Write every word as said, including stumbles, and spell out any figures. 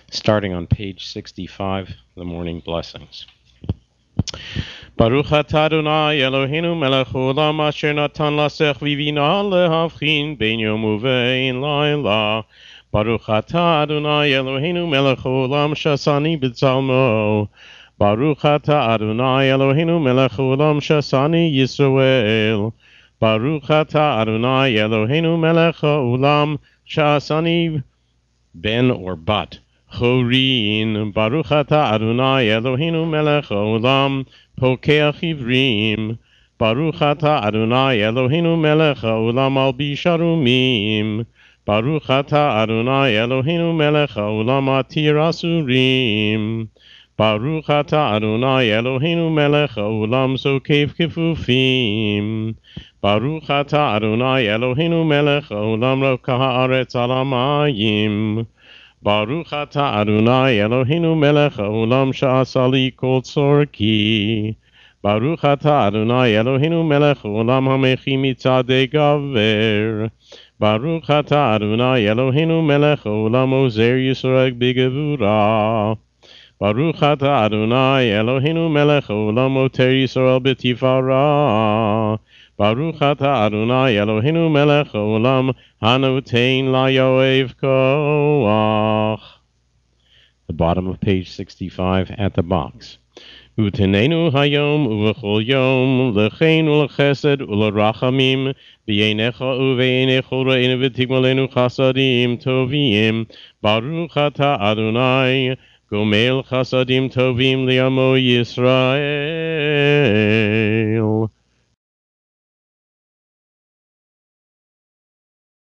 starting on page sixty-five, the morning blessings. Baruch atah Adonai Eloheinu melech haolam asher natan lasech vivina lehavchin ben yom uvein laila. Baruch atah Adonai Eloheinu melech haolam shasani b'tzalmo. Baruch atah Adonai Eloheinu melech haolam shasani Yisrael. Baruch atah Adonai Eloheinu melech haolam shasani ben or bat. Chorin, Baruch atah Adonai Eloheinu melech haolam pokeach ivrim. Baruch atah Adonai Eloheinu melech haolam albish arumim. Baruch atah Adonai Eloheinu melech haolam atir asurim. Baruch atah Adonai Eloheinu melech haolam sokev kefufim. Baruch atah Adonai Eloheinu melech haolam rokah haaretz al hamayim. Baruch atah Adonai Eloheinu melech haolam sha'asa li kol tzorki. Baruch atah Adonai Eloheinu melech haolam hamechi mitzadei gaver. Baruch atah Adonai Eloheinu melech haolam ozer Yisrael b'gevura. Baruch atah Adonai Eloheinu melech haolam oter Yisrael b'tifara. Baruch atah Adonai Eloheinu melech haolam hanotein layoev koach. The bottom of page sixty-five at the box. Utenenu hayom uvechol yom lechein ulechesed ulerachamim b'yeinecha uveinecha ureinu v'tigmalenu chasadim tovim. Baruch atah Adonai gomel chasadim tovim li'amo Yisrael.